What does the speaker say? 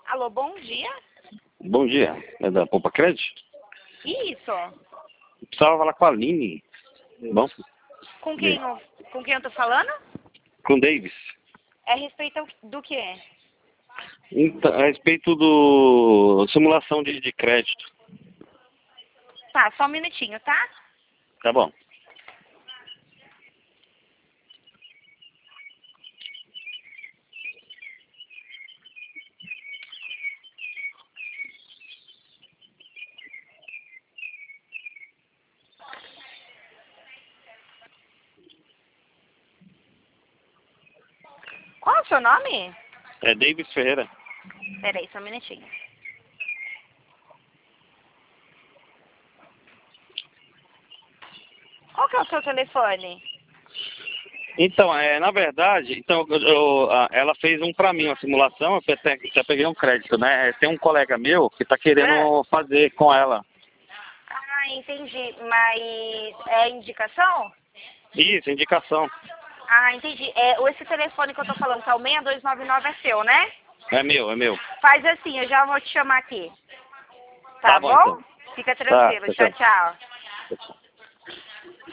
Alô, bom dia. Bom dia, é da Poupa Crédito? Isso. Precisava falar com a Aline. Bom? Com quem eu tô falando? Com o Davis. É a respeito do quê? Então, a respeito do simulação de crédito. Tá, só um minutinho, tá? Tá bom. Qual é o seu nome? É Davis Ferreira. Peraí, só um minutinho. Qual que é o seu telefone? Então, na verdade, ela fez pra mim, uma simulação, eu até peguei um crédito, né? Tem um colega meu que tá querendo fazer com ela. Ah, entendi. Mas é indicação? Isso, indicação. Ah, entendi. Esse telefone que eu tô falando, que é o 6299, é seu, né? É meu. Faz assim, eu já vou te chamar aqui. Tá Tá bom, bom? então. Fica Tá, tranquilo. Tchau, tchau. tchau.